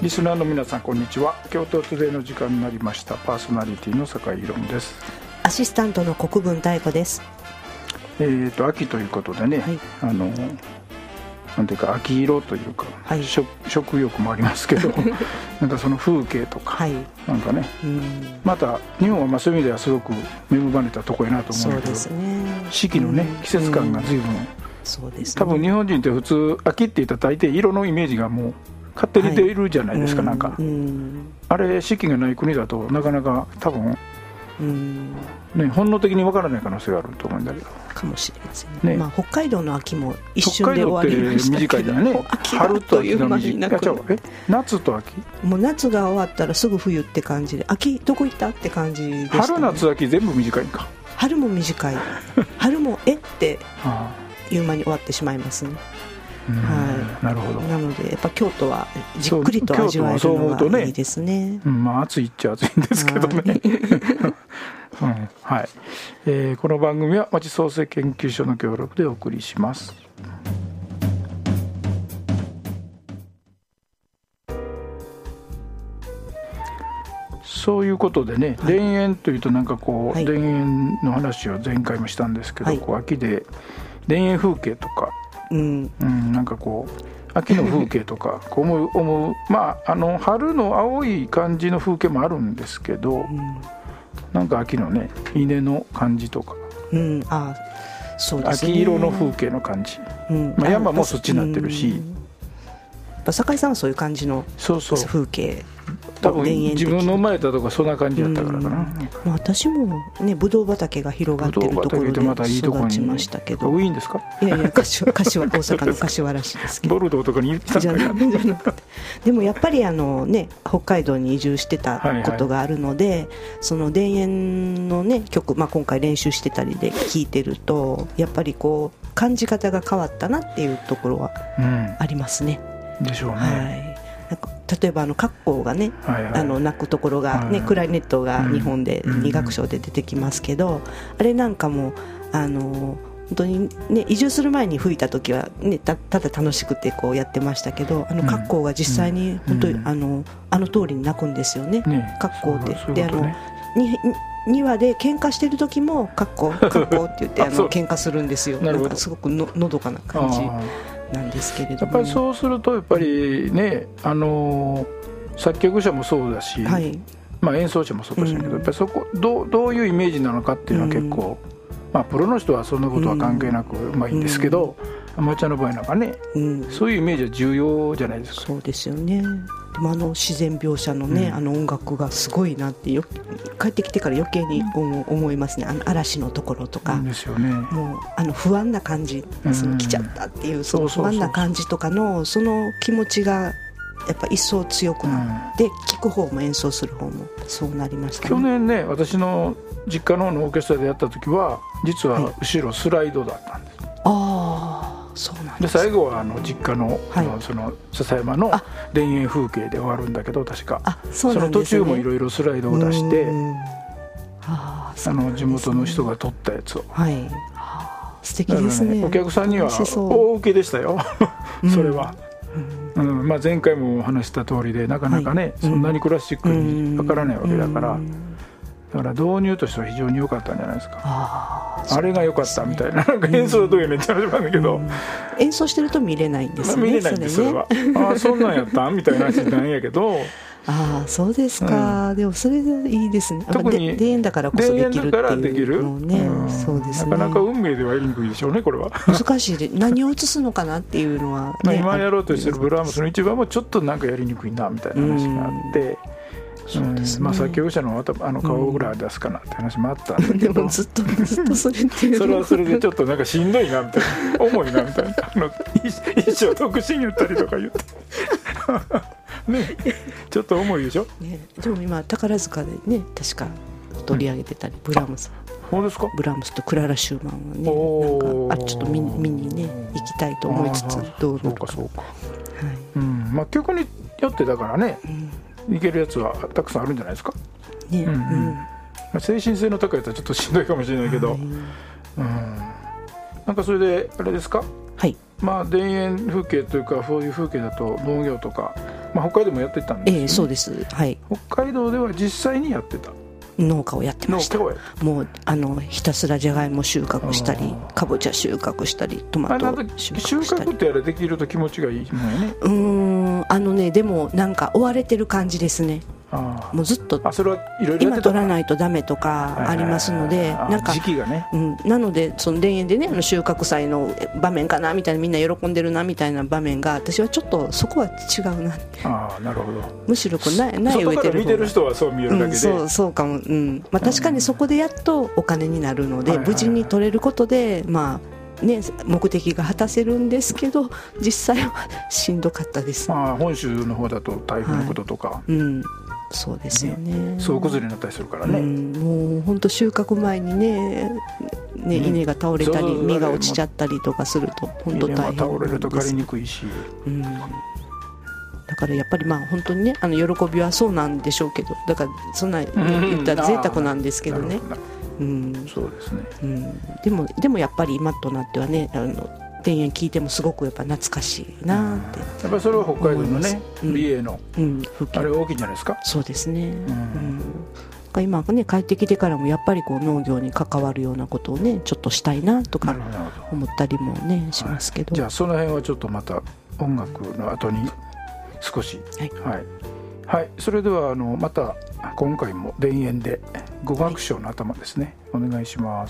リスナーの皆さんこんにちは。京都トゥデイの時間になりました。パーソナリティの坂井宏美です。 アシスタントの国分太子です。 秋ということでね、はい、なんていうか秋色というか、はい、食欲もありますけどなんかその風景とか、はい、なんかね、また日本はそういう意味ではすごく恵まれたとこやなと思うんだけど、そうですね、四季のね、季節感が随分、そうですね、多分日本人って普通秋って言ったら大抵色のイメージがもう勝手に出るじゃないですか、はい、なんか、あれ四季がない国だとなかなか多分、ね、本能的に分からない可能性があると思うんだけどかもしれません ね、まあ、北海道の秋も一瞬で終わりましたけど、 北海道って短いだね、春と秋の短い、夏と秋、 もう夏が終わったらすぐ冬って感じで、秋どこ行ったって感じでした、ね、 春夏秋全部短いんか。 春も短い春もっていう間に終わってしまいますね。はい、なるほど。なのでやっぱ京都はじっくりと味わえるのがいいですね。まあ暑いっちゃ暑いんですけどねはい、この番組は町創生研究所の協力でお送りします。そういうことでね、はい、田園というとなんかこう、はい、田園の話を前回もしたんですけど、はい、こう秋で田園風景とか、なんかこう秋の風景とかこう思うまあ春の青い感じの風景もあるんですけど、なんか秋のね稲の感じとか、そうですね、秋色の風景の感じ、まあ、山もそっちになってるし、 坂井さんはそういう感じの風景、 多分自分の生まれたとかそんな感じだったからかな、 私もねぶどう畑が広がってるところで育ちましたけど、 ウィーンですか？ いやいや大阪の柏原市ですけどボルドーとかに行ったんかなでもやっぱりね北海道に移住してたことがあるので、はいはい、その田園のね曲、まあ、今回練習してたりで聴いてるとやっぱりこう感じ方が変わったなっていうところはありますね、 でしょうね、 はい、例えばカッコウがね、鳴くところが、ね、クラリネットが日本で2楽章で出てきますけど、あれなんかも本当に、ね、移住する前に吹いた時は、ね、ただ楽しくてこうやってましたけど、カッコウが実際に本当に、通りに鳴くんですよね、カッコウって。で2羽で喧嘩してる時もカッコウって言って喧嘩するんですよ。なんかすごくのどかな感じなんですけれども、 やっぱりそうするとやっぱりね、作曲者もそうだし、はい、まあ、演奏者もそうかしらんけど、やっぱりそこどういうイメージなのかっていうのは結構、まあ、プロの人はそんなことは関係なくいいんですけど、アマチュアの場合なんかね、そういうイメージは重要じゃないですか。 そうですよね。でも自然描写のね、音楽がすごいなって帰ってきてから余計に思いますね。嵐のところとかですよね。 もう不安な感じ、来ちゃったっていうその不安な感じとかのその気持ちがやっぱ一層強くなって、聴く方も演奏する方もそうなりましたね。 去年ね、私の実家の方のオーケストラでやった時は実は後ろスライドだったんです、 そうなんです。最後は実家の、その笹山の田園風景で終わるんだけど、確か その途中もいろいろスライドを出して、地元の人が撮ったやつを、 素敵ですね。 お客さんには大受けでしたよそれは、まあ、前回も話した通りでなかなかね、そんなにクラシックにかからないわけだから、だから導入としては非常に良かったんじゃないですか。あれが良かったみたいな、なんか演奏どういうめっちゃ始まるんだけど、 演奏してると見れないんですね。 見れないんです、それは。そんなんやったんみたいな話なんやけどそうですか、でもそれでいいですね。特に田園だからこそできるっていうのね、そうですね。 なかなか運命ではやりにくいでしょうね、これは。 難しいで何を映すのかなっていうのは、 今やろうとしてるブラームスの一番もちょっとなんかやりにくいなみたいな話があって、まあ、作曲者の顔ぐらい出すかなって話もあったんだけど、 でもずっとそれっていうそれはそれでちょっとなんかしんどいなみたいな重いなみたいな一生独身言ったりとか言ってね、ちょっと重いでしょ、 でも今宝塚でね確か取り上げてたり、ブラームス、 そうですか。 ブラームスとクララ・シューマンはね、なんかちょっと見にね行きたいと思いつつ、どうなのか。そうか、 まあ、曲によってだからね、いけるやつはたくさんあるんじゃないですか、精神性の高いやつはちょっとしんどいかもしれないけど、なんかそれであれですか、まあ、田園風景というかそういう風景だと農業とか北海道もやってたんですよね。 そうです、はい、 北海道では実際にやってた農家をやってました。もうひたすらじゃがいも収穫したりかぼちゃ収穫したりトマト収穫したり。 収穫ってやれできると気持ちがいいもんやね。 でもなんか追われてる感じですね。もうずっと今取らないとダメとかありますので、なんか時期がね、 なのでその田園でね収穫祭の場面かなみたいな、みんな喜んでるなみたいな場面が私はちょっとそこは違うなって。 なるほど。 むしろこう苗植えてる方が、 外から見てる人はそう見えるだけで、 そうかも、確かにそこでやっとお金になるので、無事に取れることで目的が果たせるんですけど、実際はしんどかったです。 本州の方だと台風のこととか、 そうですよね。 総崩れになったりするからね。 もう本当収穫前に稲が倒れたり実が落ちちゃったりとかすると本当大変なんです。 倒れると刈りにくいし、 だからやっぱり本当にね喜びはそうなんでしょうけど、だからそんな言ったら贅沢なんですけどね。 そうですね。 でもやっぱり今となってはね、田園聞いてもすごくやっぱ懐かしいなって。 やっぱりそれは北海道のね、美瑛のあれ大きいんじゃないですか。 そうですね。今ね帰ってきてからもやっぱりこう農業に関わるようなことをねちょっとしたいなとか思ったりもねしますけど。 じゃあその辺はちょっとまた音楽の後に少し、はい、それではまた今回も田園で語学賞の頭ですね、お願いします。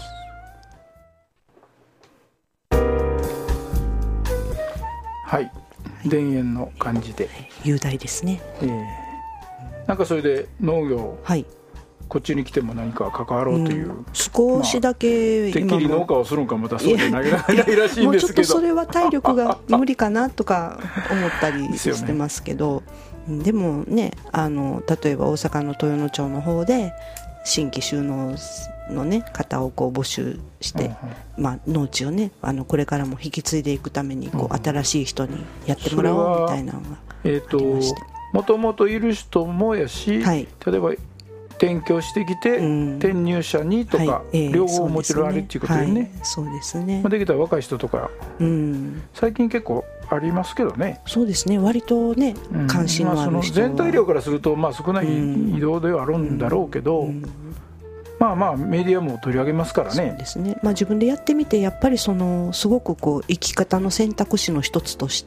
はい、田園の感じで雄大ですね。 なんかそれで農業、こっちに来ても何か関わろうという、 少しだけてっきり農家をするのかまたそうじゃないらしいんですけど、 もうちょっとそれは体力が無理かなとか思ったりしてますけど、でもね例えば大阪の豊能町の方で新規就農のね方をこう募集して、農地をねこれからも引き継いでいくためにこう新しい人にやってもらおうみたいなのがありまして、 もともといる人もやし、例えば転居してきて、転入者にとか、両方もちろんあるっていうことでね。 そうですね。 できたら若い人とか、最近結構ありますけどね。 そうですね、割とね関心のある人は、 全体量からすると少ない移動ではあるんだろうけど、メディアも取り上げますからね。 そうですね。自分でやってみてやっぱりすごくこう生き方の選択肢の一つとして、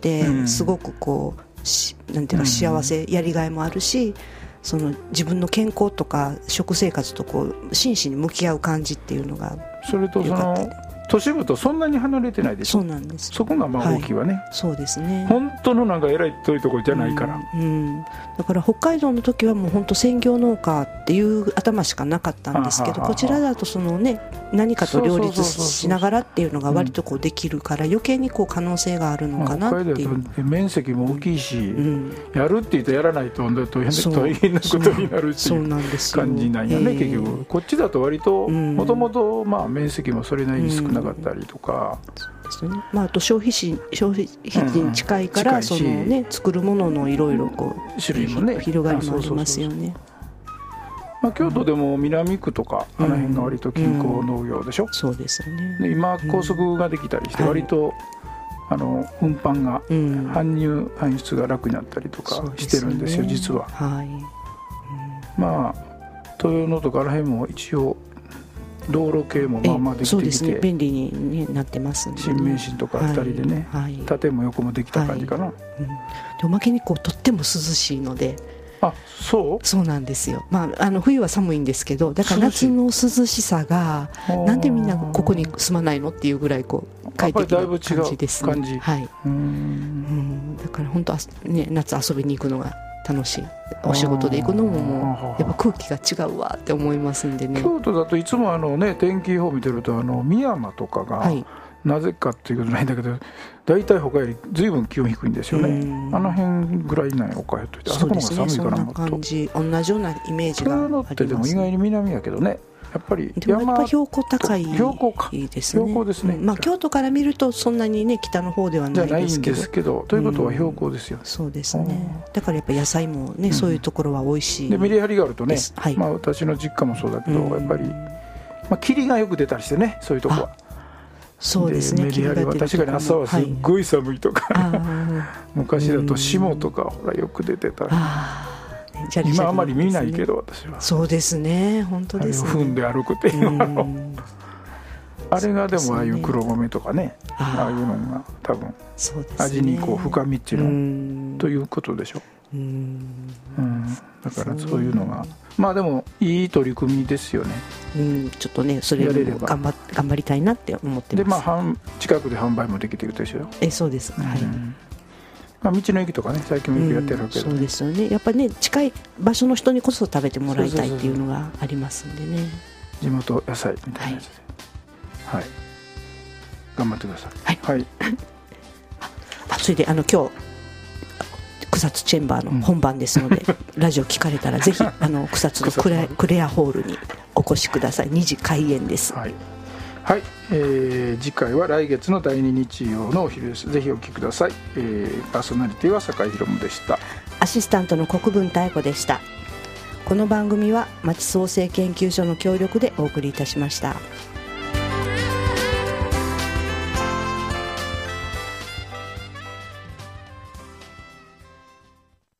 すごくこうなんていうか幸せ、やりがいもあるし、自分の健康とか食生活とこう真摯に向き合う感じっていうのがそれと都市部とそんなに離れてないでしょ。 そうなんです。 そこが大きいわね。 そうですね。 本当のなんか偉い遠いところじゃないから、 だから北海道の時はもう本当専業農家っていう頭しかなかったんですけど、こちらだと何かと両立しながらっていうのが割とこうできるから、余計にこう可能性があるのかなっていう。 北海道は面積も大きいし、やるって言ってやらないと大変なことになるっていう感じなんやね。結局こっちだと割ともともと面積もそれなりに少なかったりとか、 あと消費地に近いから、作るもののいろいろ種類もね広がりもありますよね。 京都でも南区とかあの辺が割と近郊農業でしょ。 そうですよね。 今高速ができたりして割と運搬が搬出が楽になったりとかしてるんですよ、実は。豊野とかあの辺も一応道路系もできてきて、 そうですね、便利になってますんで、 新名神とかあったりでね、縦も横もできた感じかな。 おまけにとっても涼しいので。 そうなんですよ。冬は寒いんですけど、だから夏の涼しさがなんでみんなここに住まないのっていうぐらい快適な感じですね。だから本当夏遊びに行くのが楽しい。お仕事で行くのももうやっぱ空気が違うわって思いますんでね。 京都だといつも天気予報見てると美山とかが、なぜかっていうことないんだけど、大体他より随分気温低いんですよね。あの辺ぐらいなんやおかよといって、あそこの方が寒いかな。 そんな感じ、同じようなイメージがあります。 豊野ってでも意外に南やけどね、やっぱり山標高高いですね。 標高ですね。 京都から見るとそんなにね北の方ではないですけど、 ということは標高ですよ。 そうですね。だからやっぱ野菜もね、そういうところは美味しい。 でメリハリがあるとね、私の実家もそうだけど、やっぱり霧がよく出たりしてね、そういうとこはそうですね、 メリハリは確かに朝はすっごい寒いとか、昔だと霜とかほらよく出てた。今あまり見ないけど、私は。 そうですね、本当ですね。 踏んで歩くっていうあれがでもああいう黒米とかね、ああいうのが多分味にこう深みっていうのということでしょ。だからそういうのがまあでもいい取り組みですよね。 ちょっとね、それを頑張りたいなって思ってます。 でまあ近くで販売もできてるでしょ。 そうです。はい。 まあ、道の駅とかね、最近もよくやってるけど、 そうですよね。やっぱりね、近い場所の人にこそ食べてもらいたいっていうのがありますんでね。 地元野菜みたいなやつで、はい、頑張ってください。はい。 それで今日草津チェンバーの本番ですので、ラジオ聞かれたらぜひ草津のクレアホールにお越しください。2時開演です。はい。 はい、次回は来月の第2日曜のお昼です。ぜひお聞きください。パーソナリティは酒井宏夢でした。 アシスタントの国分妙子でした。この番組は町創生研究所の協力でお送りいたしました。